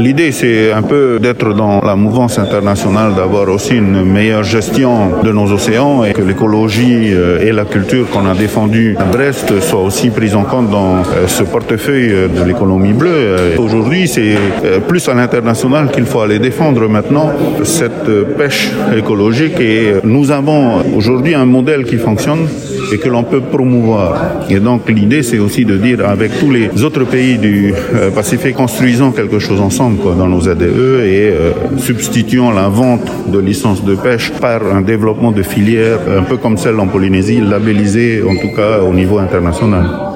L'idée, c'est un peu d'être dans la mouvance internationale, d'avoir aussi une meilleure gestion de nos océans et que l'écologie et la culture qu'on a défendue à Brest soient aussi prises en compte dans ce portefeuille de l'économie bleue. Aujourd'hui, c'est plus à l'international qu'il faut aller défendre maintenant cette pêche écologique et nous avons aujourd'hui un modèle qui fonctionne et que l'on peut promouvoir. Et donc l'idée, c'est aussi de dire avec tous les autres pays du Pacifique, construisons quelque chose ensemble dans nos ADE et substituons la vente de licences de pêche par un développement de filières un peu comme celle en Polynésie, labellisée en tout cas au niveau international.